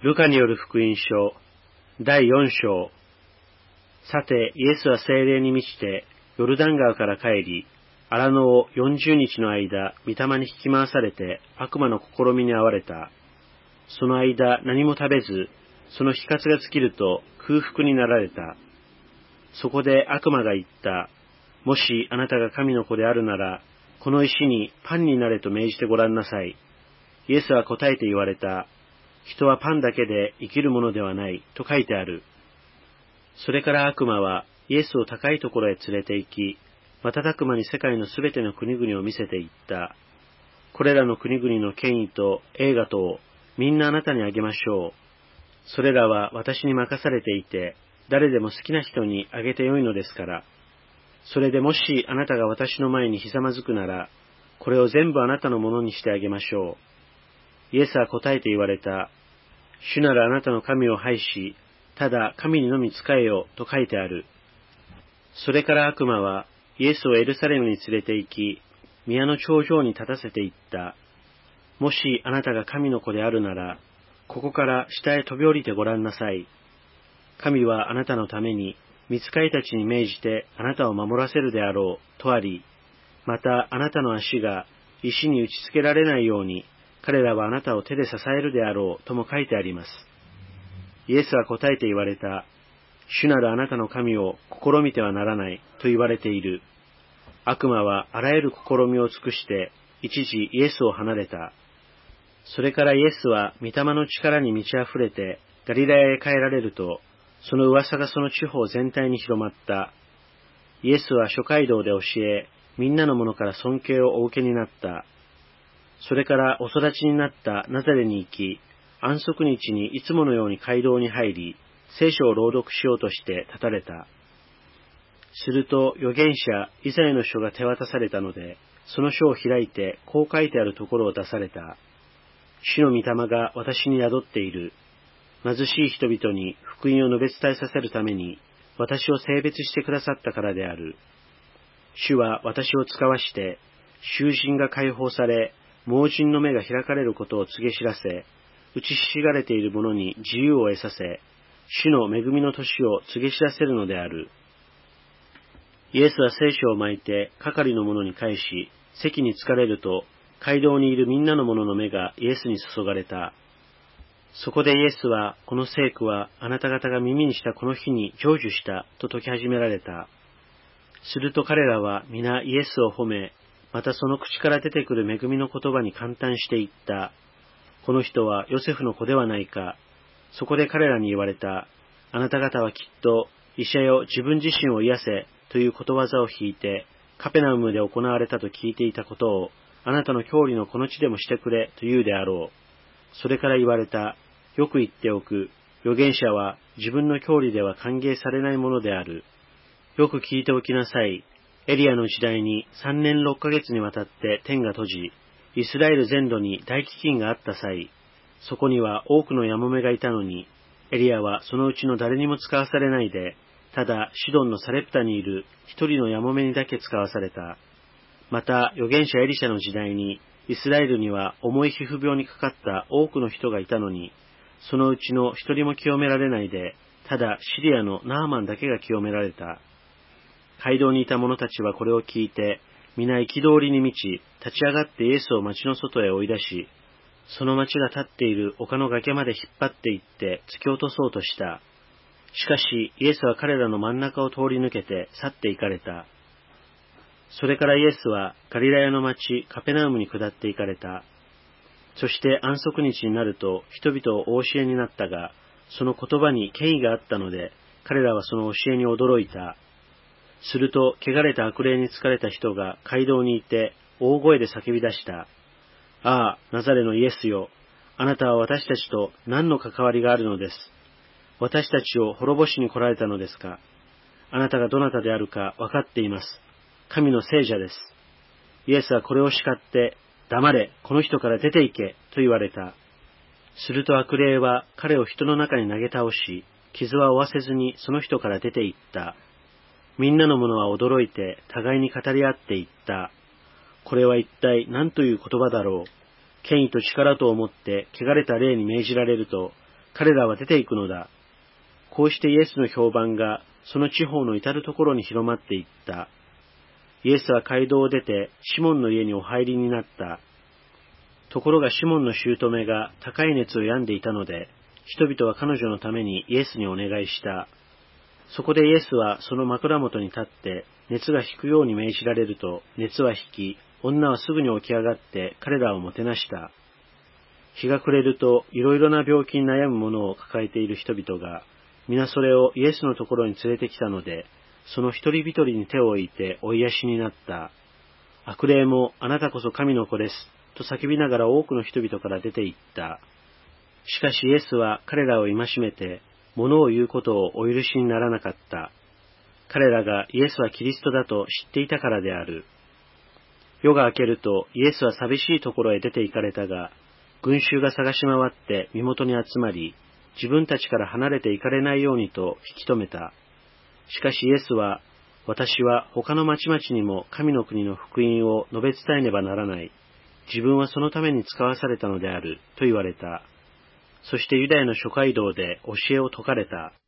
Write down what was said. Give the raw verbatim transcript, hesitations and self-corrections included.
ルカによる福音書だいよん章。さて、イエスは聖霊に満ちて、ヨルダン川から帰り、荒野をよんじゅうにちの間、御霊に引き回されて、悪魔の試みに遭われた。その間、何も食べず、その日活が尽きると空腹になられた。そこで悪魔が言った。もしあなたが神の子であるなら、この石にパンになれと命じてごらんなさい。イエスは答えて言われた。人はパンだけで生きるものではないと書いてある。それから悪魔はイエスを高いところへ連れて行き、瞬く間に世界のすべての国々を見せていった。これらの国々の権威と栄華とをみんなあなたにあげましょう。それらは私に任されていて、誰でも好きな人にあげてよいのですから。それでもしあなたが私の前にひざまずくなら、これを全部あなたのものにしてあげましょう。イエスは答えて言われた。主なるあなたの神を拝し、ただ神にのみ仕えよと書いてある。それから悪魔はイエスをエルサレムに連れて行き、宮の頂上に立たせて言った。もしあなたが神の子であるなら、ここから下へ飛び降りてごらんなさい。神はあなたのために、御使いたちに命じてあなたを守らせるであろう、とあり、またあなたの足が石に打ちつけられないように、彼らはあなたを手で支えるであろうとも書いてあります。イエスは答えて言われた。主なるあなたの神を試みてはならないと言われている。悪魔はあらゆる試みを尽くして一時イエスを離れた。それからイエスは御霊の力に満ち溢れてガリラヤへ帰られると、その噂がその地方全体に広まった。イエスは諸街道で教え、みんなの者から尊敬をお受けになった。それからお育ちになったナザレに行き、安息日にいつものように街道に入り、聖書を朗読しようとして立たれた。すると預言者イザヤの書が手渡されたので、その書を開いてこう書いてあるところを出された。主の御霊が私に宿っている。貧しい人々に福音を述べ伝えさせるために、私を聖別してくださったからである。主は私を使わして、囚人が解放され、盲人の目が開かれることを告げ知らせ、打ちひしがれている者に自由を得させ、主の恵みの年を告げ知らせるのである。イエスは聖書を巻いて係の者に返し、席に疲れると、街道にいるみんなの者の目がイエスに注がれた。そこでイエスは、この聖句はあなた方が耳にしたこの日に成就したと説き始められた。すると彼らは皆イエスを褒め、またその口から出てくる恵みの言葉に感嘆していった。この人はヨセフの子ではないか。そこで彼らに言われた。あなた方はきっと、医者よ自分自身を癒せということわざを引いて、カペナウムで行われたと聞いていたことを、あなたの郷里のこの地でもしてくれと言うであろう。それから言われた。よく言っておく。預言者は自分の郷里では歓迎されないものである。よく聞いておきなさい。エリアの時代にさんねんろっかげつにわたって天が閉じ、イスラエル全土に大飢饉があった際、そこには多くのヤモメがいたのに、エリアはそのうちの誰にも使わされないで、ただシドンのサレプタにいる一人のヤモメにだけ使わされた。また預言者エリシャの時代に、イスラエルには重い皮膚病にかかった多くの人がいたのに、そのうちの一人も清められないで、ただシリアのナーマンだけが清められた。街道にいた者たちはこれを聞いて、皆憤りに満ち、立ち上がってイエスを町の外へ追い出し、その町が立っている丘の崖まで引っ張って行って突き落とそうとした。しかしイエスは彼らの真ん中を通り抜けて去って行かれた。それからイエスはガリラヤの町カペナウムに下って行かれた。そして安息日になると人々をお教えになったが、その言葉に権威があったので、彼らはその教えに驚いた。すると、汚れた悪霊に疲れた人が街道にいて、大声で叫び出した。ああ、ナザレのイエスよ。あなたは私たちと何の関わりがあるのです。私たちを滅ぼしに来られたのですか。あなたがどなたであるか分かっています。神の聖者です。イエスはこれを叱って、黙れ、この人から出て行け、と言われた。すると悪霊は彼を人の中に投げ倒し、傷は負わせずにその人から出て行った。みんなの者は驚いて互いに語り合っていった。これは一体何という言葉だろう。権威と力と思って汚れた霊に命じられると、 彼らは出て行くのだ。こうしてイエスの評判がその地方の至るところに広まっていった。イエスは街道を出てシモンの家にお入りになった。ところがシモンの姑が高い熱を病んでいたので、人々は彼女のためにイエスにお願いした。そこでイエスはその枕元に立って熱が引くように命じられると、熱は引き、女はすぐに起き上がって彼らをもてなした。日が暮れるといろいろな病気に悩む者を抱えている人々が、皆それをイエスのところに連れてきたので、その一人一人に手を置いてお癒しになった。悪霊もあなたこそ神の子ですと叫びながら多くの人々から出て行った。しかしイエスは彼らを戒めて、物を言うことをお許しにならなかった。彼らがイエスはキリストだと知っていたからである。夜が明けるとイエスは寂しいところへ出て行かれたが、群衆が探し回って身元に集まり、自分たちから離れて行かれないようにと引き止めた。しかしイエスは、私は他の町々にも神の国の福音を述べ伝えねばならない。自分はそのために使わされたのである、と言われた。そしてユダヤの諸街道で教えを説かれた。